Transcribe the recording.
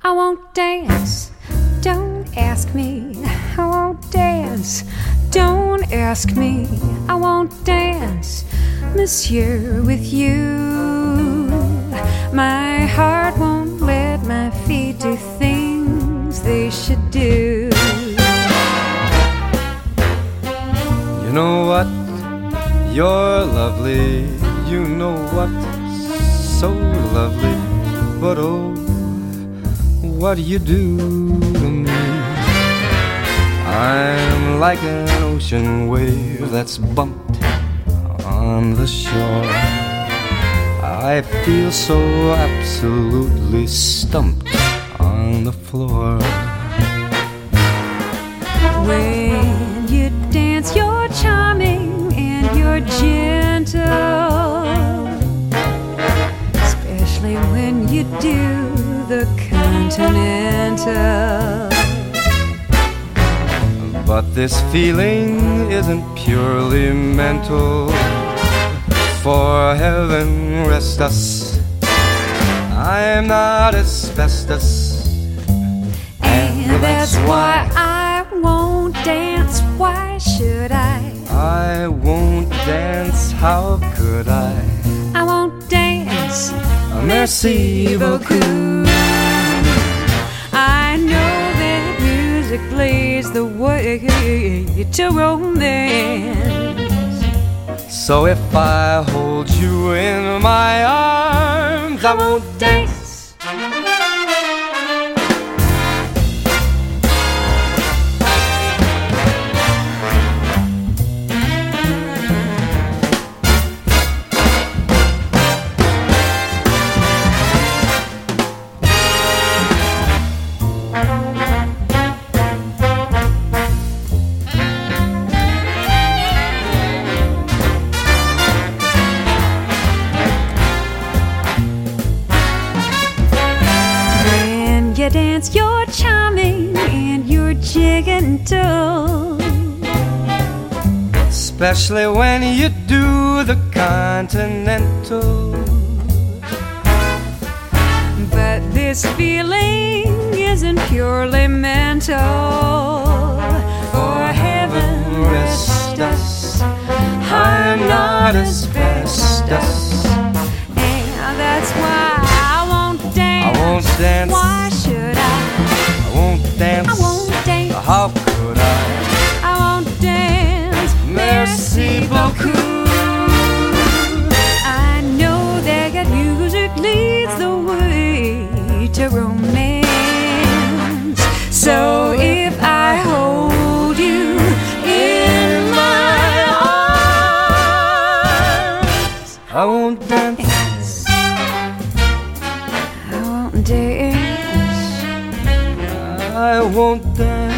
I won't dance. Don't ask me. I won't dance. Don't ask me. I won't dance, monsieur, with you. My heart won't let my feet do things they should do. You know what? You're lovely. You know what? So lovely. But oh, what do you do to me? I'm like an ocean wave that's bumped on the shore. I feel so absolutely stumped on the floor. When you dance, you're charming and you're gentle, especially when you do the continental. But this feeling isn't purely mental. For heaven rest us, I am not asbestos. And that's why I won't dance. Why should I? I won't dance, how could I? I won't dance. Merci beaucoup. I know that music leads the way to romance. So if I hold you in my arms, I won't dance. You dance, you're charming and you're gentle, especially when you do the continental. But this feeling isn't purely mental. For heaven rest us, I'm not asbestos. And that's why I won't dance. I won't dance. Why should I? I won't dance. I won't dance. How could I? I won't dance. Merci beaucoup. I know that music leads the way to romance. So if I hold you in my arms, I won't dance. I won't dance. I won't dance.